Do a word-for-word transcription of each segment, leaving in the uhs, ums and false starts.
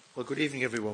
Well, good evening, everyone.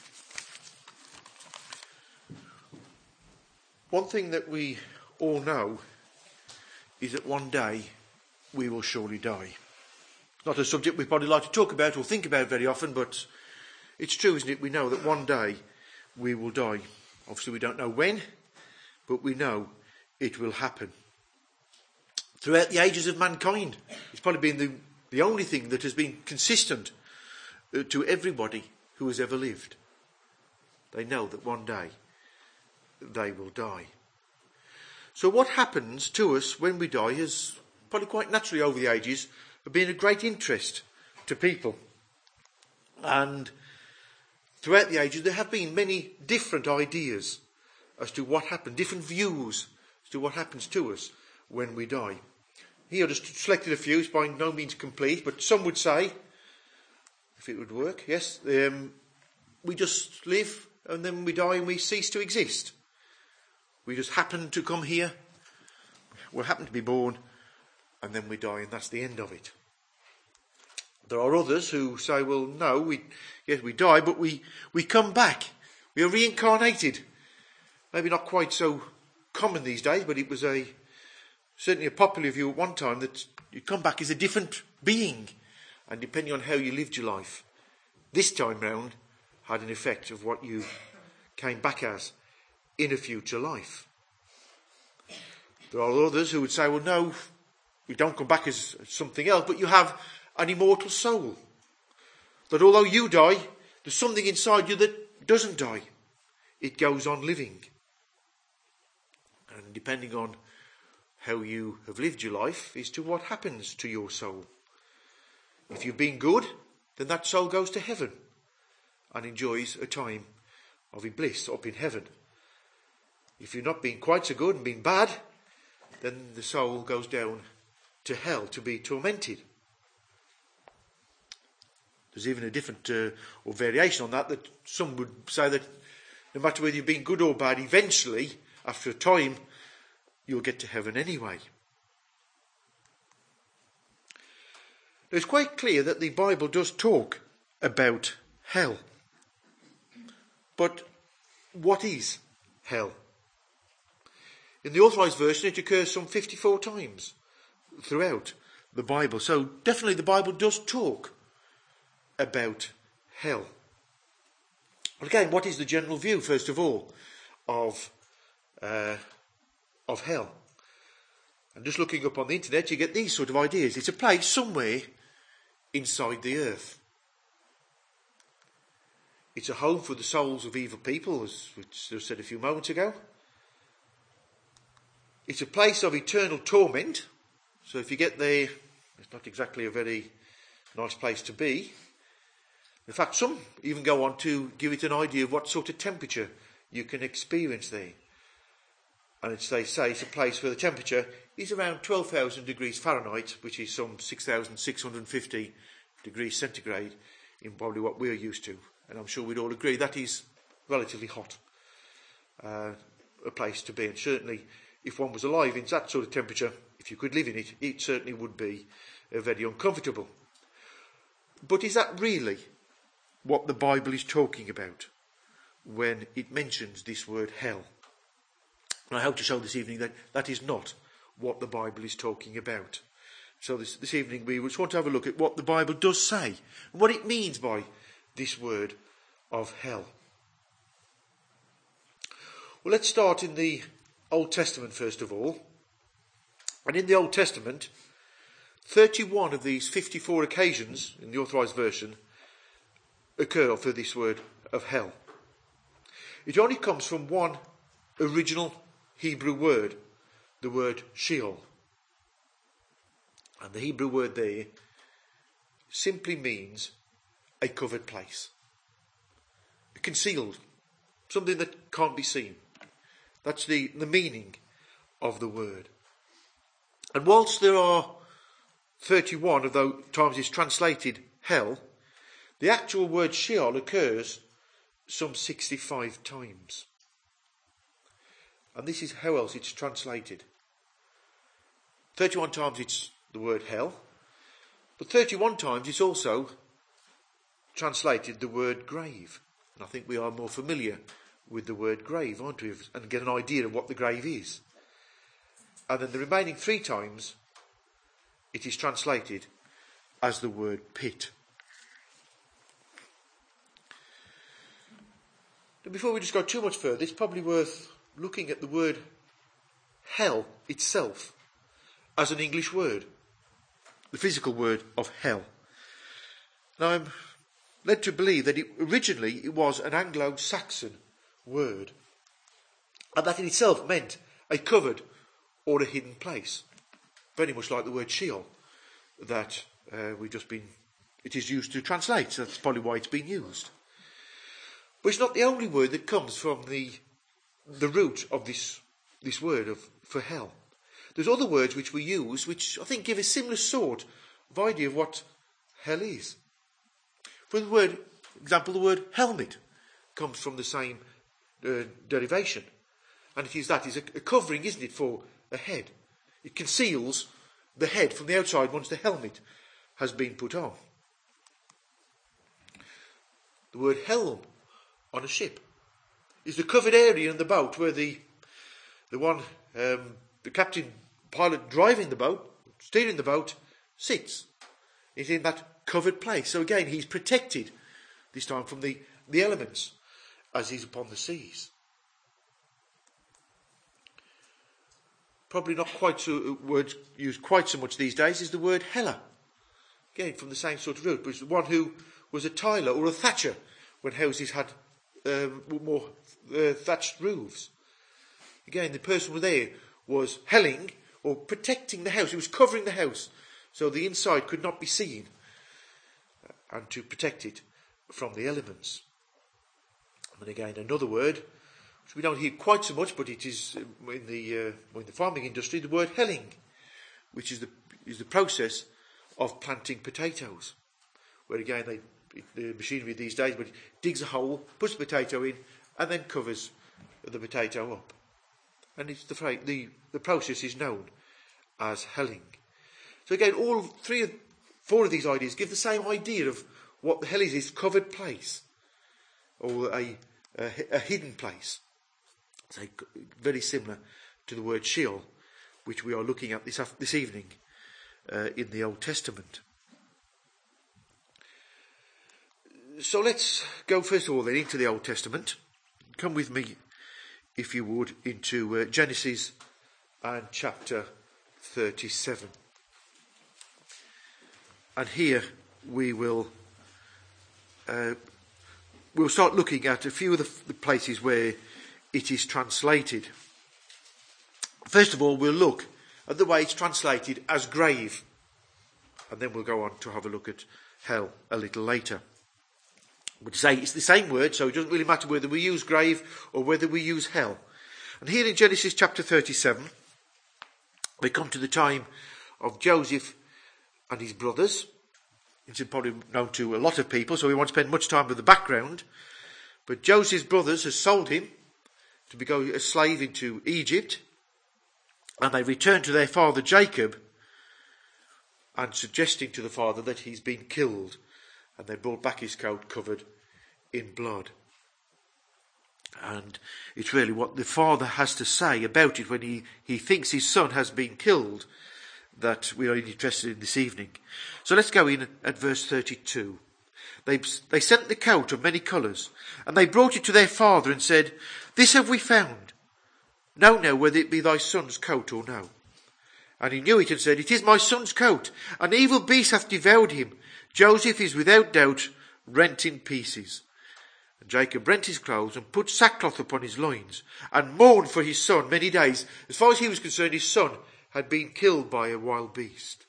One thing that we all know is that one day we will surely die. Not a subject we probably like to talk about or think about very often, but it's true, isn't it? We know that one day we will die. Obviously, we don't know when, but we know it will happen. Throughout the ages of mankind, it's probably been the, the only thing that has been consistent uh, to everybody who has ever lived. They know that one day they will die. So what happens to us when we die has probably quite naturally over the ages been of great interest to people. And throughout the ages there have been many different ideas as to what happens, different views as to what happens to us when we die. Here I just selected a few. It's by no means complete, but some would say, if it would work, yes, um, we just live and then we die and we cease to exist. We just happen to come here, we happen to be born, and then we die, and that's the end of it. There are others who say, well, no, we yes, we die, but we, we come back. We are reincarnated. Maybe not quite so common these days, but it was a certainly a popular view at one time that you come back as a different being, and depending on how you lived your life, this time round had an effect of what you came back as in a future life. There are others who would say, well, no, we don't come back as something else, but you have an immortal soul. That although you die, there's something inside you that doesn't die. It goes on living. And depending on how you have lived your life is to what happens to your soul. If you've been good, then that soul goes to heaven and enjoys a time of bliss up in heaven. If you've not been quite so good and been bad, then the soul goes down to hell to be tormented. There's even a different uh, or variation on that, that some would say that no matter whether you've been good or bad, eventually, after a time, you'll get to heaven anyway. Now, it's quite clear that the Bible does talk about hell. But what is hell? In the Authorised Version it occurs some fifty-four times throughout the Bible. So definitely the Bible does talk about hell. But again, what is the general view, first of all, of, uh, of hell? And just looking up on the internet you get these sort of ideas. It's a place somewhere inside the earth. It's a home for the souls of evil people, as I said a few moments ago. It's a place of eternal torment. So if you get there, it's not exactly a very nice place to be. In fact, some even go on to give it an idea of what sort of temperature you can experience there. And it's, they say it's a place where the temperature is around twelve thousand degrees Fahrenheit, which is some six thousand six hundred fifty degrees centigrade in probably what we're used to. And I'm sure we'd all agree that is relatively hot, uh, a place to be. And certainly, if one was alive in that sort of temperature, if you could live in it, it certainly would be uh, very uncomfortable. But is that really what the Bible is talking about when it mentions this word hell? And I hope to show this evening that that is not what the Bible is talking about. So this, this evening we just want to have a look at what the Bible does say, and what it means by this word of hell. Well, let's start in the Old Testament first of all. And in the Old Testament, thirty-one of these fifty-four occasions in the Authorised Version occur for this word of hell. It only comes from one original Hebrew word, the word Sheol. And the Hebrew word there simply means a covered place. Concealed. Something that can't be seen. That's the, the meaning of the word. And whilst there are thirty-one of those times it's translated hell, the actual word Sheol occurs some sixty-five times. And this is how else it's translated. thirty-one times it's the word hell, but thirty-one times it's also translated the word grave. And I think we are more familiar with the word grave, aren't we? And get an idea of what the grave is. And then the remaining three times it is translated as the word pit. Now, before we just go too much further, it's probably worth looking at the word hell itself as an English word. The physical word of hell. Now I'm led to believe that it, originally it was an Anglo-Saxon word, and that in itself meant a covered or a hidden place, very much like the word Sheol that uh, we've just been, it is used to translate, so that's probably why it's been used. But it's not the only word that comes from the the root of this this word of for hell. There's other words which we use which I think give a similar sort of idea of what hell is. For the word, example, the word helmet comes from the same uh, derivation. And it is that, is a, a covering, isn't it, for a head. It conceals the head from the outside once the helmet has been put on. The word helm on a ship is the covered area in the boat where the the one, um, the captain, pilot driving the boat, steering the boat, sits. He's in that covered place. So again, he's protected this time from the, the elements as he's upon the seas. Probably not quite so word used quite so much these days is the word heller. Again, from the same sort of root, but it's the one who was a tiler or a thatcher when houses had um, more uh, thatched roofs. Again, the person who was there was helling or protecting the house. He was covering the house so the inside could not be seen, and to protect it from the elements. And again, another word which we don't hear quite so much, but it is in the uh, in the farming industry, the word helling, which is the is the process of planting potatoes, where again they, the machinery these days, but it digs a hole, puts the potato in, and then covers the potato up. And it's the, the, the process is known as helling. So again, all three of, four of these ideas give the same idea of what the hell is, is covered place, or a, a, a hidden place. So very similar to the word Sheol, which we are looking at this, this evening uh, in the Old Testament. So let's go first of all then into the Old Testament. Come with me, if you would, into uh, Genesis and chapter thirty-seven. And here we will uh, we'll start looking at a few of the, the places where it is translated. First of all, we'll look at the way it's translated as grave, and then we'll go on to have a look at hell a little later. But to say it's the same word, so it doesn't really matter whether we use grave or whether we use hell. And here in Genesis chapter thirty-seven, we come to the time of Joseph and his brothers. It's probably known to a lot of people, so we won't spend much time with the background. But Joseph's brothers have sold him to become a slave into Egypt, and they return to their father Jacob and suggesting to the father that he's been killed, and they brought back his coat covered in blood. And it's really what the father has to say about it when he, he thinks his son has been killed that we are interested in this evening. So let's go in at verse thirty-two. They, they sent the coat of many colours, and they brought it to their father and said, "This have we found. Know now whether it be thy son's coat or no." And he knew it and said, "It is my son's coat. An evil beast hath devoured him. Joseph is without doubt rent in pieces." And Jacob rent his clothes and put sackcloth upon his loins and mourned for his son many days. As far as he was concerned, his son had been killed by a wild beast.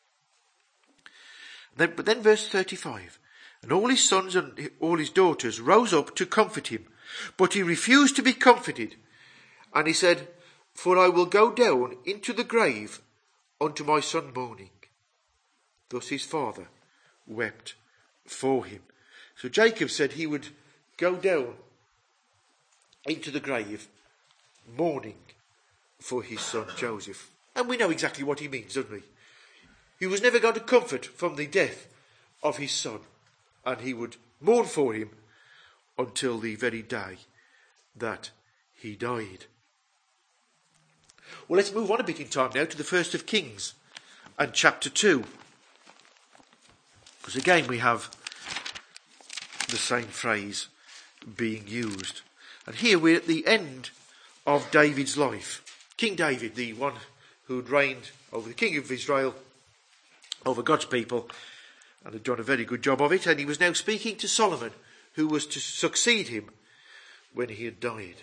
Then, but then verse thirty-five. And all his sons and all his daughters rose up to comfort him. But he refused to be comforted. And he said, "For I will go down into the grave unto my son mourning." Thus his father wept for him. So Jacob said he would go down into the grave mourning for his son Joseph. And we know exactly what he means, don't we? He was never going to comfort from the death of his son. and he would mourn for him until the very day that he died. Well, let's move on a bit in time now to the first of Kings and chapter two. Because again we have the same phrase being used. And here we're at the end of David's life. King David, the one who had reigned over the king of Israel, over God's people, and had done a very good job of it. And he was now speaking to Solomon, who was to succeed him when he had died.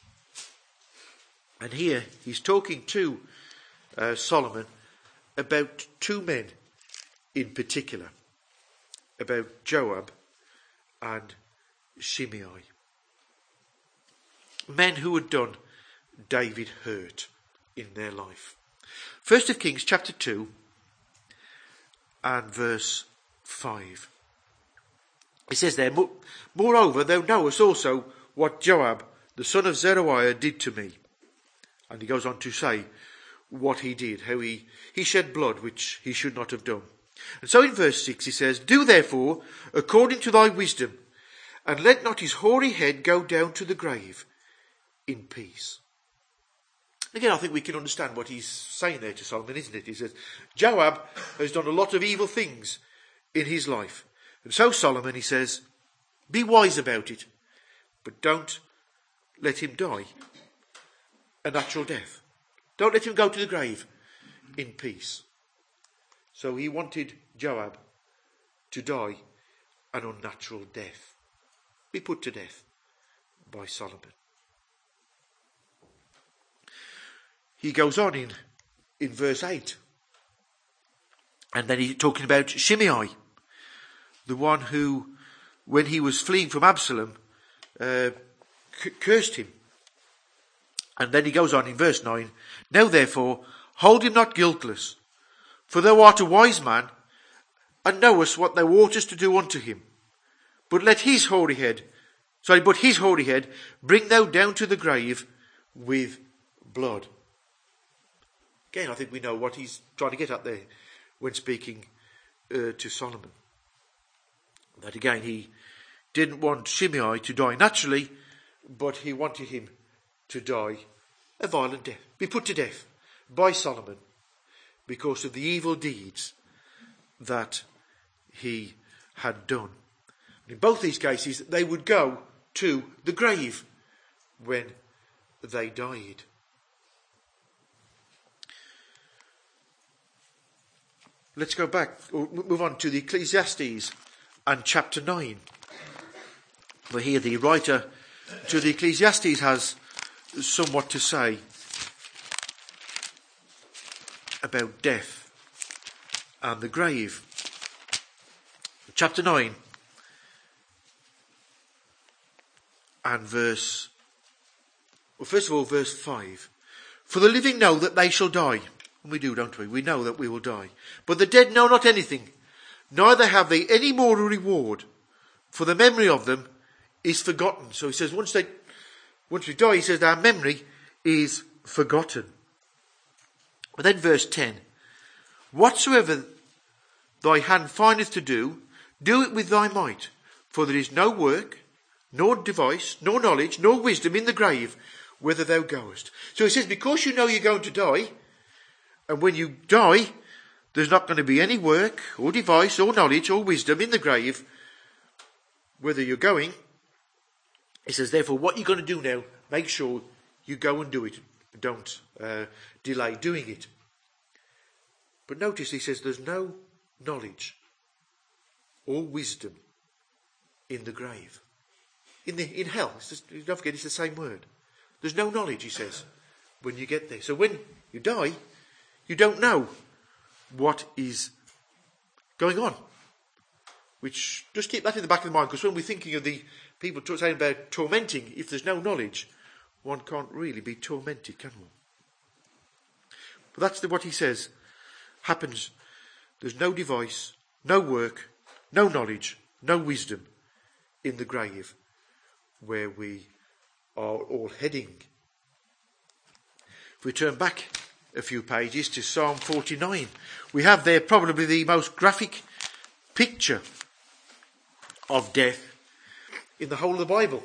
And here he's talking to uh, Solomon about two men in particular, about Joab and Shimei. Men who had done David hurt in their life. First of Kings chapter two and verse five. It says there, moreover, thou knowest also what Joab, the son of Zeruiah, did to me. And he goes on to say what he did, how he, he shed blood, which he should not have done. And so in verse six he says, do therefore according to thy wisdom, and let not his hoary head go down to the grave in peace. Again, I think we can understand what he's saying there to Solomon, isn't it? He says, Joab has done a lot of evil things in his life. And so Solomon, he says, be wise about it, but don't let him die a natural death. Don't let him go to the grave in peace. So he wanted Joab to die an unnatural death, be put to death by Solomon. He goes on in, in verse eight. And then he's talking about Shimei, the one who, when he was fleeing from Absalom, uh, c- cursed him. And then he goes on in verse nine. Now therefore, hold him not guiltless, for thou art a wise man, and knowest what thou oughtest to do unto him. But let his hoary head, sorry, but his hoary head bring thou down to the grave with blood. Again, I think we know what he's trying to get at there when speaking uh, to Solomon. That again, he didn't want Shimei to die naturally, but he wanted him to die a violent death, be put to death by Solomon because of the evil deeds that he had done. In both these cases, they would go to the grave when they died. Let's go back, or move on to the Ecclesiastes and chapter nine. Where here the writer to the Ecclesiastes has somewhat to say about death and the grave. Chapter nine and verse, well, first of all, verse five. For the living know that they shall die. And we do, don't we? We know that we will die. But the dead know not anything, neither have they any more reward, for the memory of them is forgotten. So he says, once they, once we die, he says, our memory is forgotten. But then verse ten. Whatsoever thy hand findeth to do, do it with thy might. For there is no work, nor device, nor knowledge, nor wisdom in the grave, whither thou goest. So he says, because you know you're going to die, and when you die, there's not going to be any work, or device, or knowledge, or wisdom in the grave, whether you're going. He says, therefore, what you're going to do now, make sure you go and do it. Don't uh, delay doing it. But notice he says there's no knowledge or wisdom in the grave. In the in hell, it's just, don't forget it's the same word. There's no knowledge, he says, when you get there. So when you die, you don't know what is going on. Which, just keep that in the back of the mind, because when we're thinking of the people saying about tormenting, if there's no knowledge, one can't really be tormented, can one? But that's the, what he says happens. There's no device, no work, no knowledge, no wisdom in the grave where we are all heading. If we turn back a few pages to Psalm forty-nine, we have there probably the most graphic picture of death in the whole of the Bible.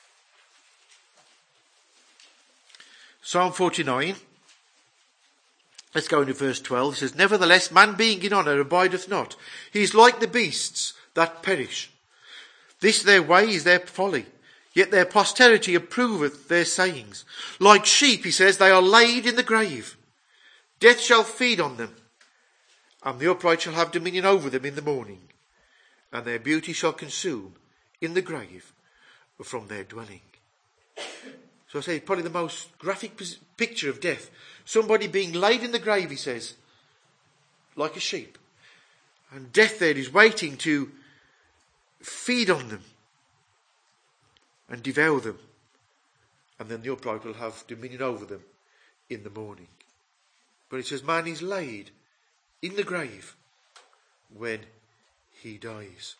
Psalm forty-nine, let's go into verse twelve. It says, Nevertheless, man being in honour abideth not. He is like the beasts that perish. This their way is their folly, yet their posterity approveth their sayings. Like sheep, he says, they are laid in the grave. Death shall feed on them, and the upright shall have dominion over them in the morning, and their beauty shall consume in the grave from their dwelling. So I say, probably the most graphic picture of death. Somebody being laid in the grave, he says, like a sheep. And death there is waiting to feed on them and devour them. And then the upright will have dominion over them in the morning. But it says, man is laid in the grave when he dies.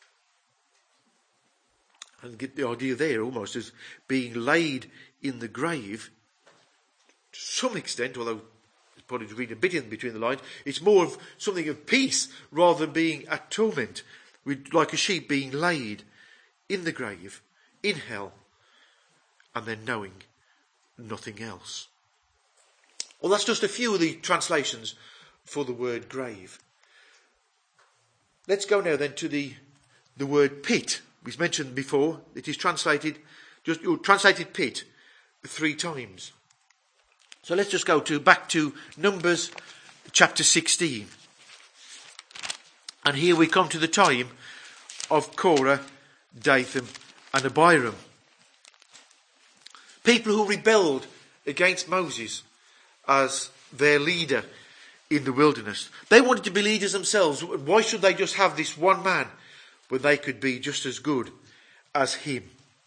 And get the idea there almost as being laid in the grave, to some extent, although it's probably to read a bit in between the lines, it's more of something of peace rather than being at torment, with, like a sheep being laid in the grave, in hell, and then knowing nothing else. Well, that's just a few of the translations for the word grave. Let's go now then to the, the word pit. We've mentioned before, it is translated, just translated pit three times. So let's just go to back to Numbers chapter sixteen. And here we come to the time of Korah, Dathan and Abiram. People who rebelled against Moses as their leader in the wilderness. They wanted to be leaders themselves. Why should they just have this one man when they could be just as good as him?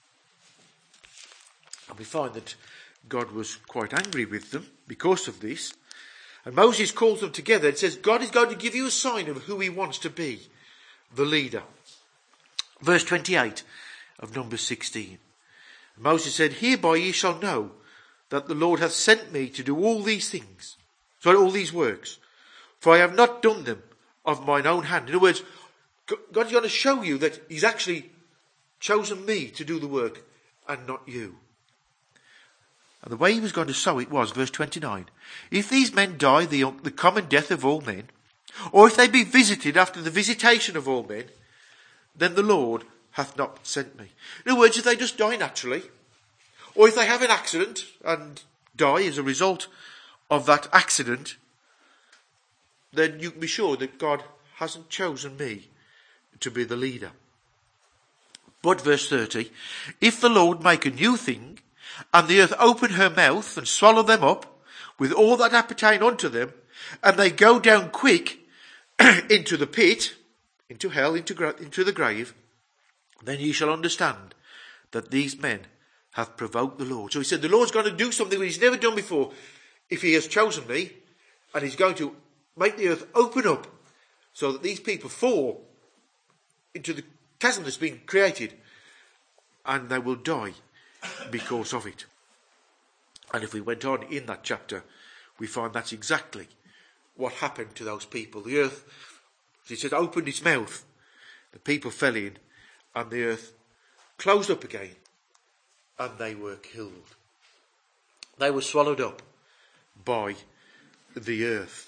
And we find that God was quite angry with them because of this. And Moses calls them together and says, God is going to give you a sign of who he wants to be, the leader. Verse twenty-eight of Numbers sixteen. Moses said, Hereby ye shall know that the Lord hath sent me to do all these things, sorry, all these works, for I have not done them of mine own hand. In other words, God's going to show you that he's actually chosen me to do the work and not you. And the way he was going to show it was, verse twenty-nine, If these men die the, the common death of all men, or if they be visited after the visitation of all men, then the Lord hath not sent me. In other words, if they just die naturally, or if they have an accident and die as a result of that accident, then you can be sure that God hasn't chosen me to be the leader. But verse thirty, If the Lord make a new thing, and the earth open her mouth and swallow them up with all that appertain unto them, and they go down quick into the pit, into hell, into, gra- into the grave, then ye shall understand that these men hath provoked the Lord. So he said, the Lord's going to do something that he's never done before if he has chosen me, and he's going to make the earth open up so that these people fall into the chasm that's been created, and they will die because of it. And if we went on in that chapter, we find that's exactly what happened to those people. The earth, it said, opened its mouth, the people fell in, and the earth closed up again, and they were killed. They were swallowed up by the earth.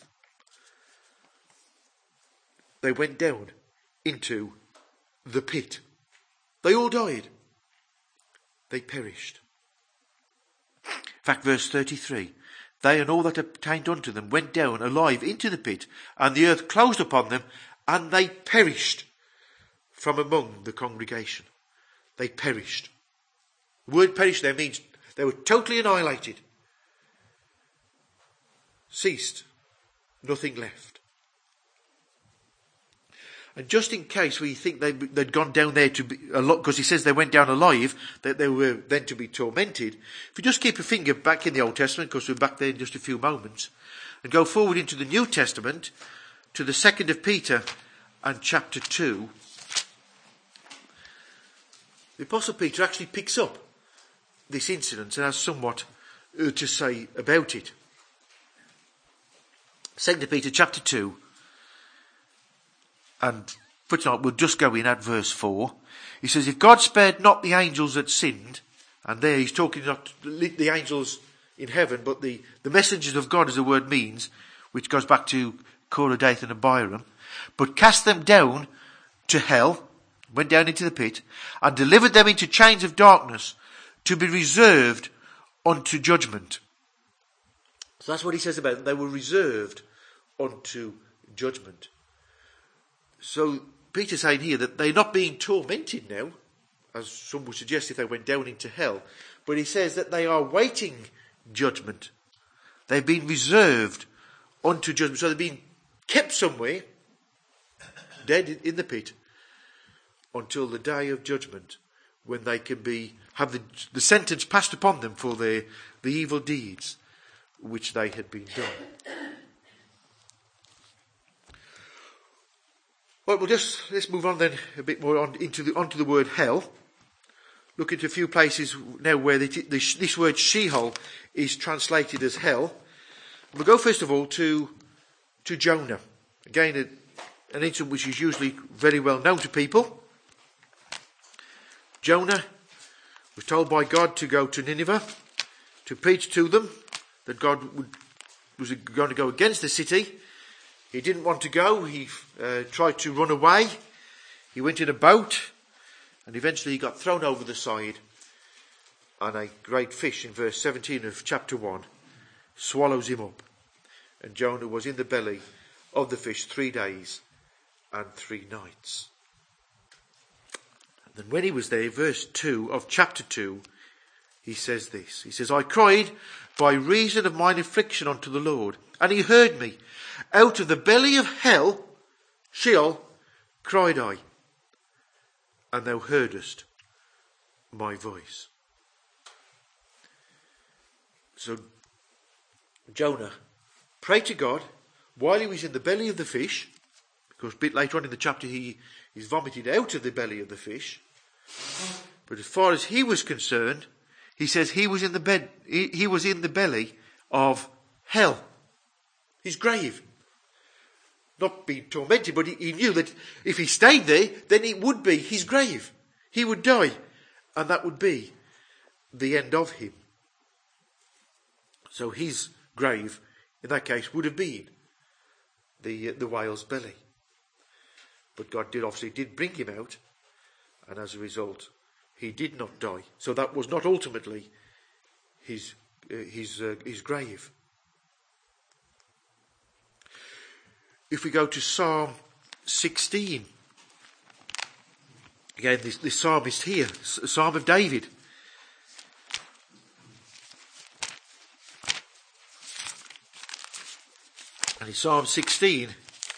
They went down into the pit. They all died. They perished. In fact, verse thirty-three, they and all that obtained unto them went down alive into the pit, and the earth closed upon them, and they perished from among the congregation. They perished. The word perish there means they were totally annihilated. Ceased. Nothing left. And just in case we think they, they'd gone down there to be, a lot, because he says they went down alive, that they were then to be tormented. If you just keep a finger back in the Old Testament, because we're back there in just a few moments, and go forward into the New Testament, to the second of Peter and chapter two, the Apostle Peter actually picks up this incident and has somewhat uh, to say about it. Second of Peter chapter two and For tonight, we'll just go in at verse four. He says, if God spared not the angels that sinned, and there he's talking not the angels in heaven, but the, the messengers of God, as the word means, which goes back to Korah, Dathan and Abiram, but cast them down to hell, went down into the pit, and delivered them into chains of darkness to be reserved unto judgment. So that's what he says about them. They were reserved unto judgment. So Peter's saying here that they're not being tormented now, as some would suggest if they went down into hell, but he says that they are waiting judgment. They've been reserved unto judgment. So they've been kept somewhere, dead in the pit, until the day of judgment, when they can be have the, the sentence passed upon them for their the evil deeds which they had been done. Well, we'll just let's move on then a bit more on into the onto the word hell. Look into a few places now where the, the, this word Sheol is translated as hell. We'll go first of all to to Jonah. Again, a, an incident which is usually very well known to people. Jonah was told by God to go to Nineveh to preach to them that God would, was going to go against the city. He didn't want to go. He uh, tried to run away. He went in a boat and eventually he got thrown over the side, and a great fish in verse seventeen of chapter one swallows him up. And Jonah was in the belly of the fish three days and three nights. And then when he was there, verse two of chapter two, he says this. He says, I cried by reason of mine affliction unto the Lord, and he heard me. Out of the belly of hell, Sheol, cried I, and thou heardest my voice. So Jonah prayed to God while he was in the belly of the fish, because a bit later on in the chapter he is vomited out of the belly of the fish. But as far as he was concerned, he says he was in the bed, he, he was in the belly of hell, his grave. Not being tormented, but he, he knew that if he stayed there, then it would be his grave. He would die, and that would be the end of him. So his grave, in that case, would have been the the whale's belly. But God did obviously did bring him out, and as a result, he did not die. So that was not ultimately his uh, his uh, his grave. If we go to Psalm sixteen, again, this, this psalmist here, Psalm of David. And in Psalm sixteen,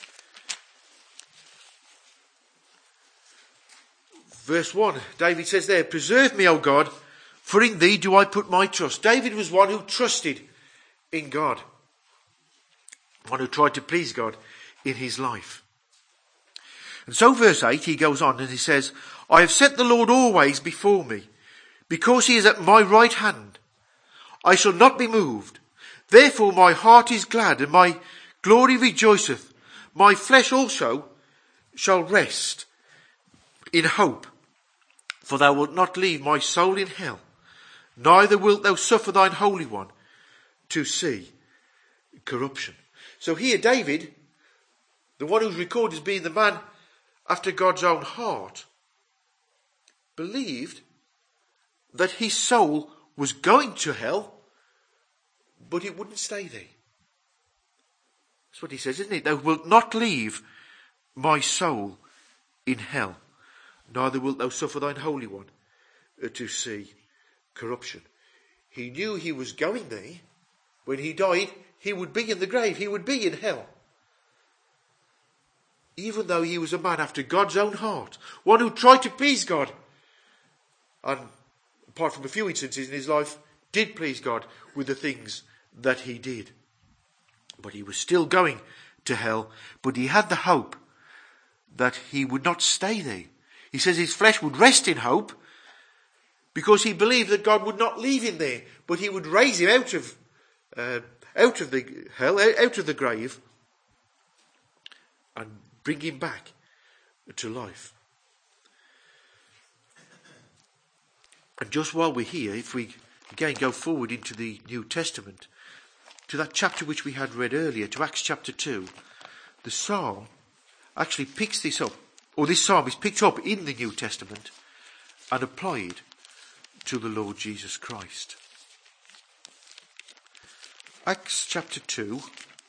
verse one, David says there, preserve me, O God, for in thee do I put my trust. David was one who trusted in God, one who tried to please God in his life. And so verse eight, he goes on and he says, I have set the Lord always before me, because he is at my right hand. I shall not be moved. Therefore my heart is glad, and my glory rejoiceth. My flesh also shall rest in hope. For thou wilt not leave my soul in hell, neither wilt thou suffer thine Holy One to see corruption. So here David, the one who's recorded as being the man after God's own heart, believed that his soul was going to hell, but it wouldn't stay there. That's what he says, isn't it? Thou wilt not leave my soul in hell, neither wilt thou suffer thine Holy One to see corruption. He knew he was going there. When he died, he would be in the grave. He would be in hell. Even though he was a man after God's own heart, one who tried to please God, and apart from a few instances in his life, did please God with the things that he did. But he was still going to hell, but he had the hope that he would not stay there. He says his flesh would rest in hope, because he believed that God would not leave him there, but he would raise him out of uh, out of the hell, out of the grave, and bring him back to life. And just while we're here, if we again go forward into the New Testament, to that chapter which we had read earlier, to Acts chapter two, the psalm actually picks this up, or this psalm is picked up in the New Testament and applied to the Lord Jesus Christ. Acts chapter two,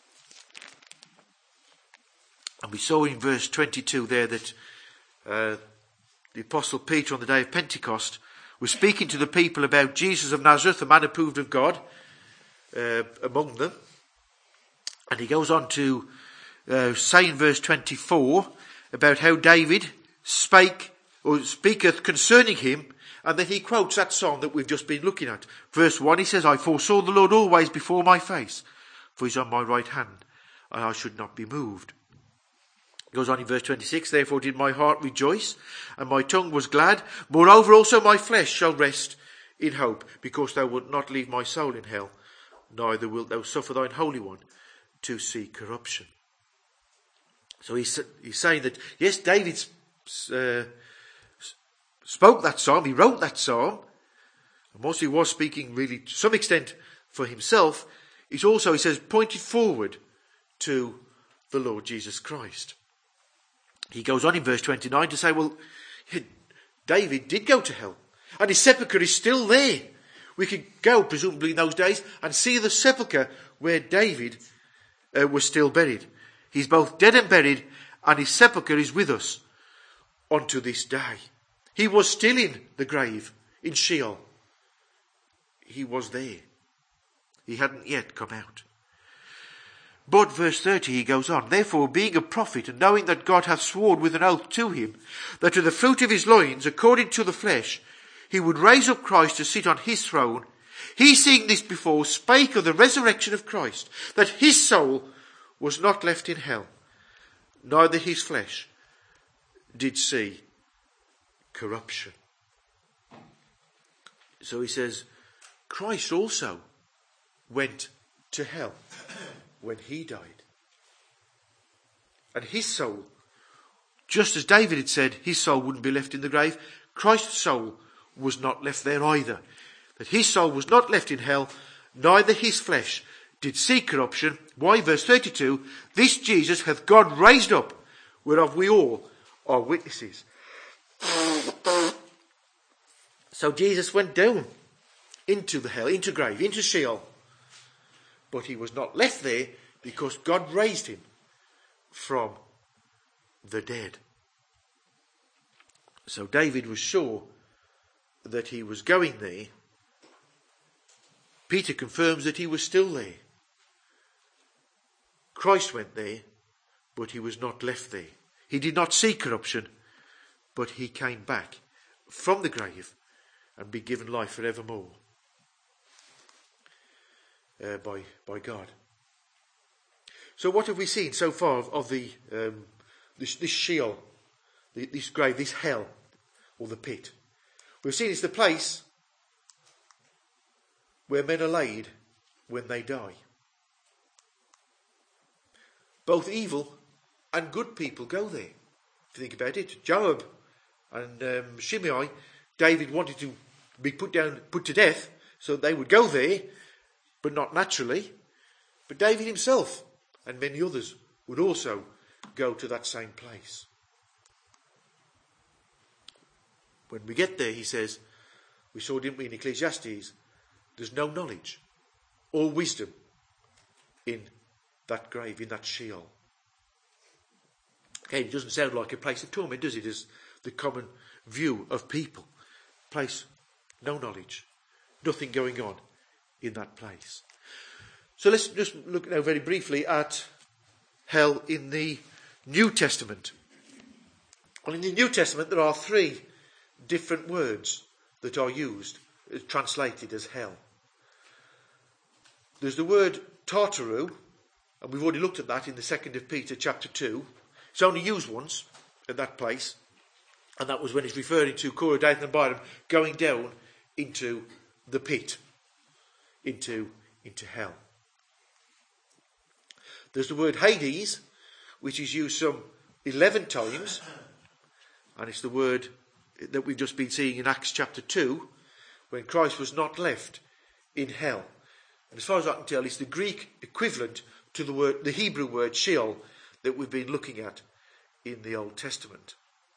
and we saw in verse twenty-two there that uh, the Apostle Peter on the day of Pentecost was speaking to the people about Jesus of Nazareth, a man approved of God uh, among them. And he goes on to uh, say in verse twenty-four about how David spake or speaketh concerning him, and then he quotes that psalm that we've just been looking at. Verse one, he says, I foresaw the Lord always before my face, for he is on my right hand, and I should not be moved. It goes on in verse twenty-six, therefore did my heart rejoice, and my tongue was glad. Moreover also my flesh shall rest in hope, because thou wilt not leave my soul in hell, neither wilt thou suffer thine Holy One to see corruption. So he's, he's saying that, yes, David uh, spoke that psalm, he wrote that psalm, and whilst he was speaking really to some extent for himself, he's also, he says, pointed forward to the Lord Jesus Christ. He goes on in verse twenty-nine to say, well, David did go to hell, and his sepulchre is still there. We could go, presumably in those days, and see the sepulchre where David uh, was still buried. He's both dead and buried, and his sepulchre is with us unto this day. He was still in the grave, in Sheol. He was there. He hadn't yet come out. But verse thirty, he goes on, therefore, being a prophet, and knowing that God hath sworn with an oath to him, that to the fruit of his loins, according to the flesh, he would raise up Christ to sit on his throne, he, seeing this before, spake of the resurrection of Christ, that his soul was not left in hell, neither his flesh did see corruption. So he says, Christ also went to hell when he died. And his soul, just as David had said, his soul wouldn't be left in the grave, Christ's soul was not left there either. That his soul was not left in hell, neither his flesh did see corruption. Why? Verse thirty-two, this Jesus hath God raised up, whereof we all are witnesses. So Jesus went down into the hell, into grave, into Sheol. But he was not left there because God raised him from the dead. So David was sure that he was going there. Peter confirms that he was still there. Christ went there, but he was not left there. He did not see corruption, but he came back from the grave and be given life forevermore. Uh, by by God. So what have we seen so far of, of the um, this, this Sheol, the, this grave, this hell, or the pit? We've seen it's the place where men are laid when they die. Both evil and good people go there. If you think about it, Joab and um, Shimei, David wanted to be put down, put to death, so they would go there. But not naturally. But David himself and many others would also go to that same place. When we get there, he says, we saw, didn't we, in Ecclesiastes, there's no knowledge or wisdom in that grave, in that Sheol. Okay, it doesn't sound like a place of torment, does it? As the common view of people. Place, no knowledge, nothing going on in that place. So let's just look now very briefly at hell in the New Testament. Well, in the New Testament there are three different words that are used, translated as hell. There's the word Tartaru, and we've already looked at that in the second of Peter chapter two. It's only used once at that place, and that was when it's referring to Korah, Dathan and Abiram going down into the pit. Into, into hell. There's the word Hades, which is used some eleven times, And it's the word that we've just been seeing in Acts chapter two, when Christ was not left in hell. And as far as I can tell, it's the Greek equivalent to the word, the Hebrew word Sheol, that we've been looking at in the Old Testament.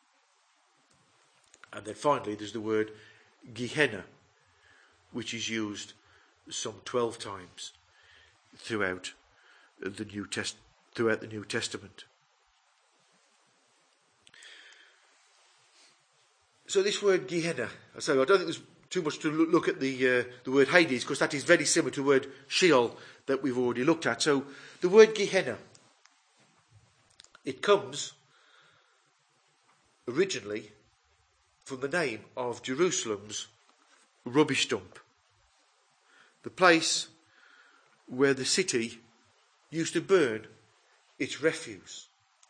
And then finally there's the word Gehenna, which is used some twelve times throughout the New Test throughout the New Testament. So this word Gehenna, I say, I don't think there's too much to look at the uh, the word Hades, because that is very similar to the word Sheol that we've already looked at. So the word Gehenna, it comes originally from the name of Jerusalem's rubbish dump, the place where the city used to burn its refuse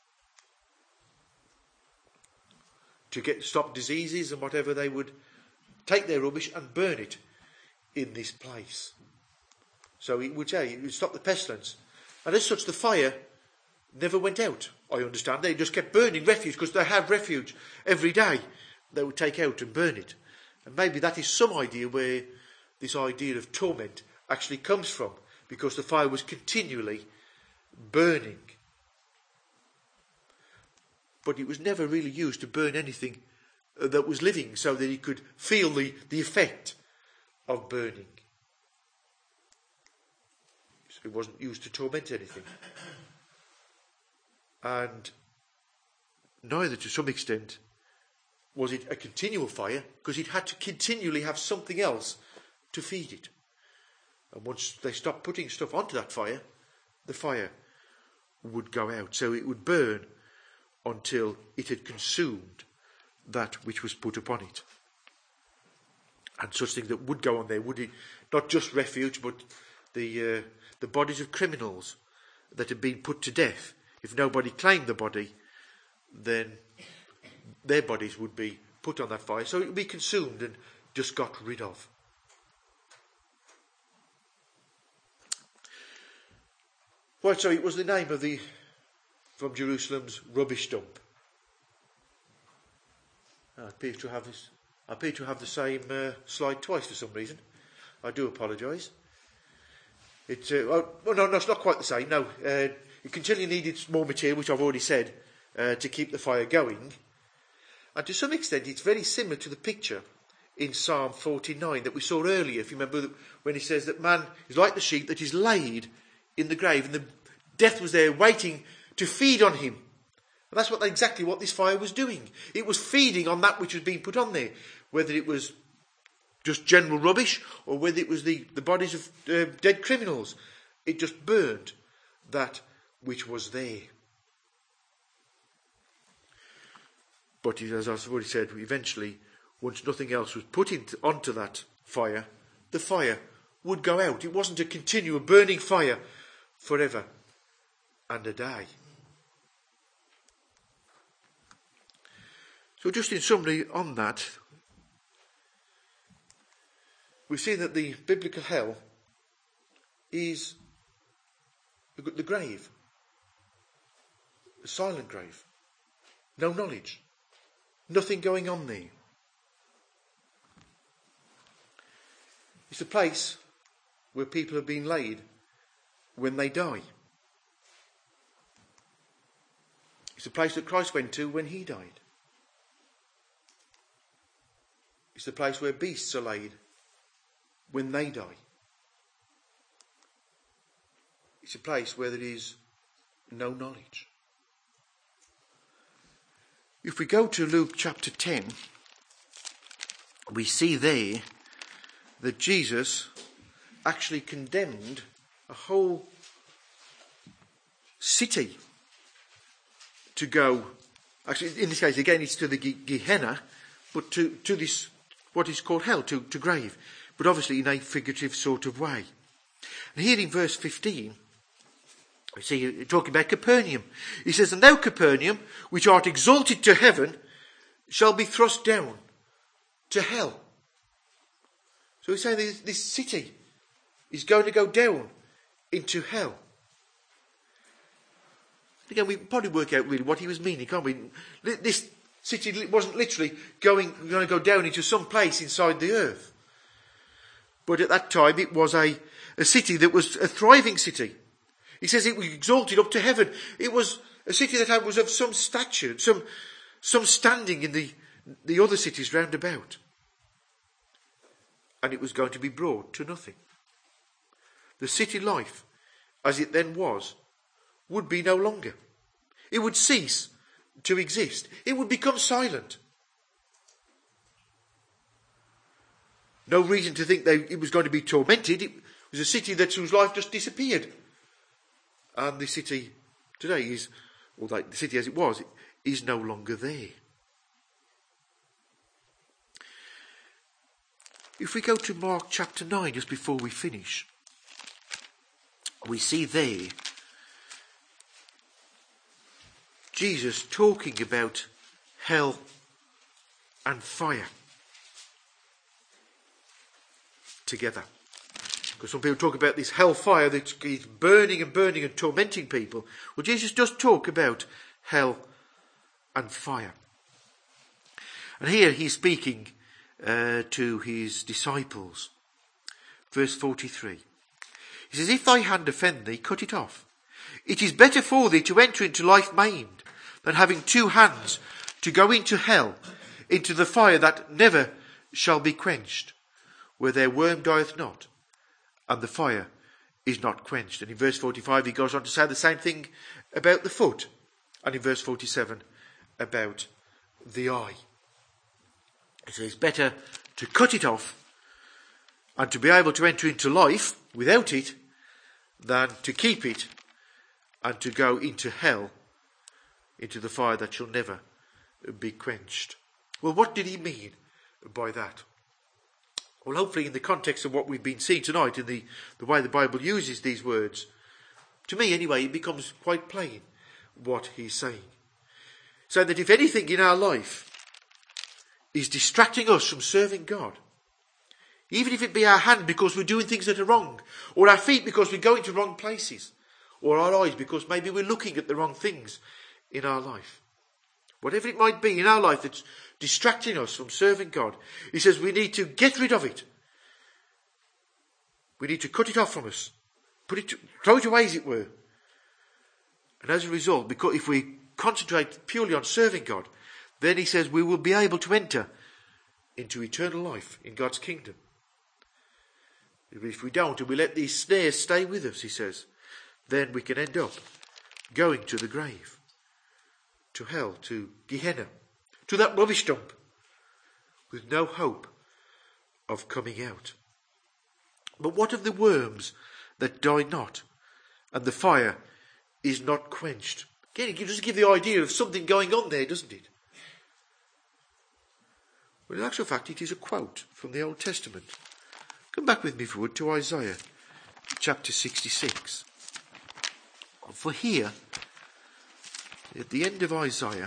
to get stop diseases and whatever. They would take their rubbish and burn it in this place. So it would say it would stop the pestilence. And as such, the fire never went out, I understand. They just kept burning refuse because they have refuge every day. They would take out and burn it. And maybe that is some idea where this idea of torment actually comes from, because the fire was continually burning. But it was never really used to burn anything that was living, so that he could feel the, the effect of burning. So it wasn't used to torment anything. And neither, to some extent, was it a continual fire, because it had to continually have something else to feed it. And once they stopped putting stuff onto that fire, the fire would go out. So it would burn until it had consumed that which was put upon it. And such things that would go on there would be not just refuge, but the uh, the bodies of criminals that had been put to death. If nobody claimed the body, then their bodies would be put on that fire, so it would be consumed and just got rid of. Right, so it was the name of the from Jerusalem's rubbish dump. I appear to have this. I appear to have the same uh, slide twice for some reason. I do apologise. It uh, oh, well, no, no, it's not quite the same. No, uh, it continually needed more material, which I've already said, uh, to keep the fire going. And to some extent, it's very similar to the picture in Psalm forty-nine that we saw earlier. If you remember, when he says that man is like the sheep that is laid in the grave, and the death was there waiting to feed on him. And that's what exactly what this fire was doing. It was feeding on that which was being put on there, whether it was just general rubbish or whether it was the, the bodies of uh, dead criminals. It just burned that which was there. But as I've already said, eventually, once nothing else was put into, onto that fire, the fire would go out. It wasn't a continual burning fire forever and a day. So just in summary on that, we see that the biblical hell is the, the grave, the silent grave, no knowledge, nothing going on there. It's a place where people have been laid when they die. It's a place that Christ went to when he died. It's the place where beasts are laid when they die. It's a place where there is no knowledge. If we go to Luke chapter ten, we see there that Jesus actually condemned a whole city to go, actually in this case again it's to the Gehenna, but to, to this, what is called hell, to, to grave, but obviously in a figurative sort of way. And here in verse fifteen, we see talking about Capernaum. He says, "And thou, Capernaum, which art exalted to heaven, shall be thrust down to hell." So he's saying this, this city is going to go down into hell. Again, we can probably work out really what he was meaning, can't we? This city wasn't literally going, going to go down into some place inside the earth. But at that time it was a, a city that was a thriving city. He says it was exalted up to heaven. It was a city that was of some stature, some, some standing in the, the other cities round about. And it was going to be brought to nothing. The city life, as it then was, would be no longer. It would cease to exist. It would become silent. No reason to think they, it was going to be tormented. It was a city that whose life just disappeared. And the city today is, or like the city as it was, is no longer there. If we go to Mark chapter nine, just before we finish, we see there Jesus talking about hell and fire together. Because some people talk about this hell fire that is burning and burning and tormenting people. Well, Jesus does talk about hell and fire. And here he's speaking uh, to his disciples. Verse forty-three. He says, if thy hand offend thee, cut it off. It is better for thee to enter into life maimed than having two hands to go into hell, into the fire that never shall be quenched, where their worm dieth not, and the fire is not quenched. And in verse forty-five he goes on to say the same thing about the foot. And in verse forty-seven about the eye. He says it's better to cut it off and to be able to enter into life without it than to keep it and to go into hell, into the fire that shall never be quenched. Well, what did he mean by that? Well, hopefully in the context of what we've been seeing tonight, in the, the way the Bible uses these words, to me anyway, it becomes quite plain what he's saying. So that if anything in our life is distracting us from serving God, even if it be our hand because we're doing things that are wrong, or our feet because we're going to wrong places, or our eyes because maybe we're looking at the wrong things in our life. Whatever it might be in our life that's distracting us from serving God, he says we need to get rid of it. We need to cut it off from us. Put it, to, throw it away as it were. And as a result, because if we concentrate purely on serving God, then he says we will be able to enter into eternal life in God's kingdom. If we don't, and we let these snares stay with us, he says, then we can end up going to the grave, to hell, to Gehenna, to that rubbish dump, with no hope of coming out. But what of the worms that die not, and the fire is not quenched? Again, it just gives the idea of something going on there, doesn't it? Well, in actual fact, it is a quote from the Old Testament. Come back with me forward to Isaiah chapter sixty-six. For here, at the end of Isaiah,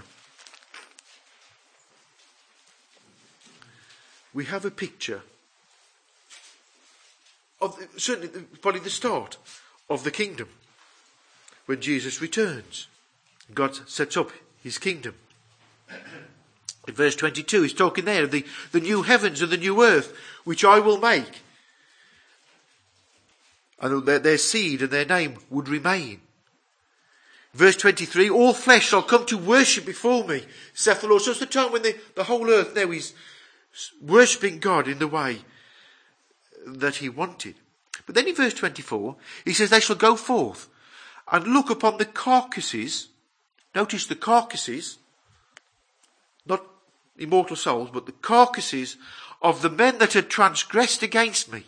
we have a picture of, certainly probably the start of the kingdom. When Jesus returns, God sets up his kingdom. In verse twenty-two, he's talking there of the, the new heavens and the new earth, which I will make. And their, their seed and their name would remain. Verse twenty-three, all flesh shall come to worship before me, saith the Lord. So it's the time when the, the whole earth now is worshipping God in the way that he wanted. But then in verse twenty-four, he says, they shall go forth and look upon the carcasses. Notice the carcasses, not immortal souls, but the carcasses of the men that had transgressed against me.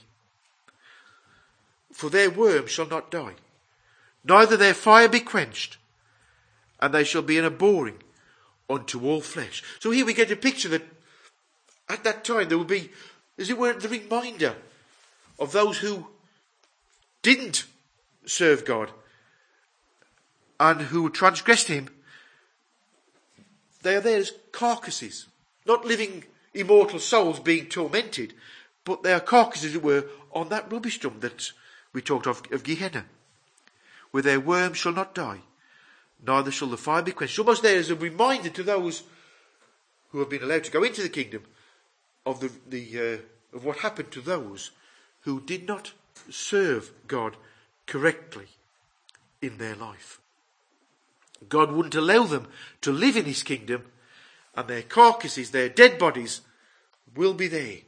For their worm shall not die, neither their fire be quenched, and they shall be an abhorring unto all flesh. So here we get a picture that at that time there will be, as it were, the reminder of those who didn't serve God and who transgressed him. They are there as carcasses, not living immortal souls being tormented, but they are carcasses, as it were, on that rubbish dump that we talked of, of Gehenna, where their worm shall not die, neither shall the fire be quenched. Almost there as a reminder to those who have been allowed to go into the kingdom of the, the uh, of what happened to those who did not serve God correctly in their life. God wouldn't allow them to live in his kingdom, and their carcasses, their dead bodies, will be there.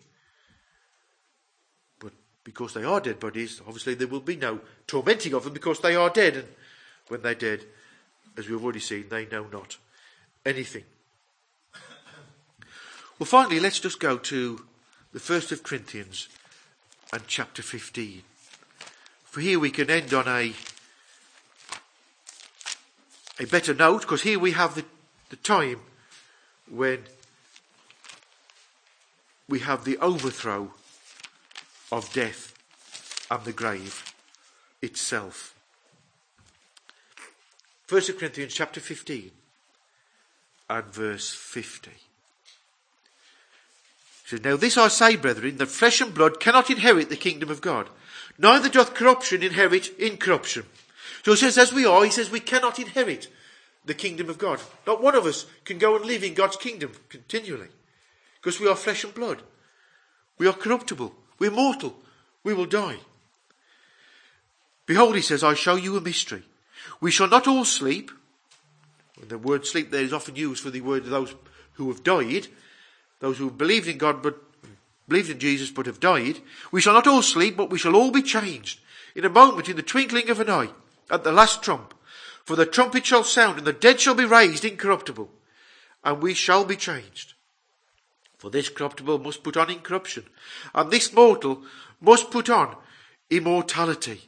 But because they are dead bodies, obviously there will be no tormenting of them because they are dead. And when they're dead, as we've already seen, they know not anything. Well, finally, let's just go to the first of Corinthians and chapter fifteen. For here we can end on a a better note, because here we have the, the time when we have the overthrow of death and the grave itself. First of Corinthians chapter fifteen and verse fifty. It says, now this I say, brethren, that flesh and blood cannot inherit the kingdom of God, neither doth corruption inherit incorruption. So it says, as we are, he says we cannot inherit the kingdom of God. Not one of us can go and live in God's kingdom continually, because we are flesh and blood. We are corruptible. We're mortal. We will die. Behold, he says, I show you a mystery. We shall not all sleep. The word sleep there is often used for the word of those who have died, those who have believed in God but believed in Jesus but have died. We shall not all sleep, but we shall all be changed in a moment, in the twinkling of an eye, at the last trump. For the trumpet shall sound, and the dead shall be raised incorruptible, and we shall be changed. For this corruptible must put on incorruption, and this mortal must put on immortality.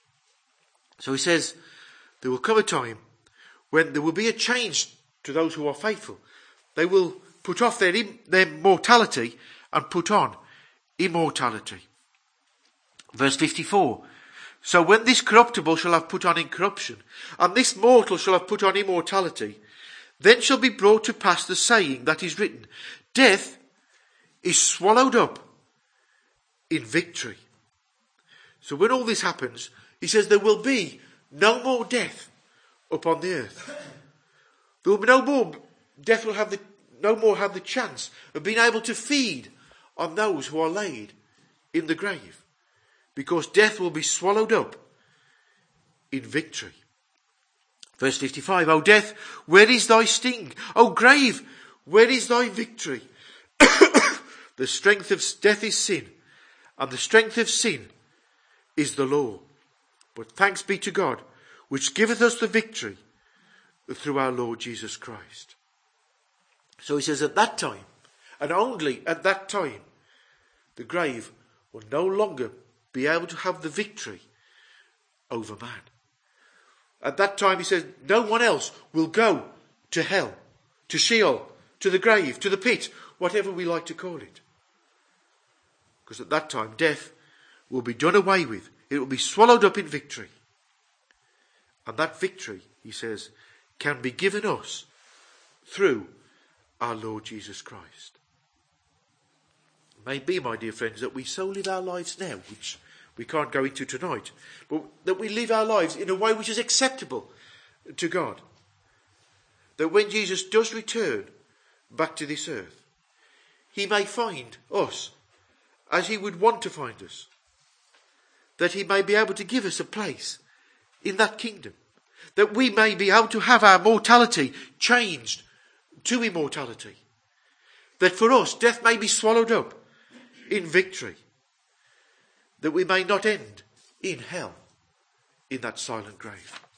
So he says, there will come a time when there will be a change to those who are faithful. They will put off their, their mortality and put on immortality. Verse fifty-four. So when this corruptible shall have put on incorruption, and this mortal shall have put on immortality, then shall be brought to pass the saying that is written, death is swallowed up in victory. So when all this happens, he says there will be no more death upon the earth. There will be no more, death will have the, no more have the chance of being able to feed on those who are laid in the grave, because death will be swallowed up in victory. Verse fifty-five, O death, where is thy sting? O grave, where is thy victory? The strength of death is sin, and the strength of sin is the law. But thanks be to God, which giveth us the victory through our Lord Jesus Christ. So he says at that time, and only at that time, the grave will no longer be able to have the victory over man. At that time, he says, no one else will go to hell, to Sheol, to the grave, to the pit, whatever we like to call it. Because at that time, death will be done away with. It will be swallowed up in victory. And that victory, he says, can be given us through our Lord Jesus Christ. It may be, my dear friends, that we so live our lives now, which we can't go into tonight, but that we live our lives in a way which is acceptable to God. That when Jesus does return back to this earth, he may find us as he would want to find us. That he may be able to give us a place in that kingdom. That we may be able to have our mortality changed to immortality. That for us, death may be swallowed up in victory. That we may not end in hell, in that silent grave.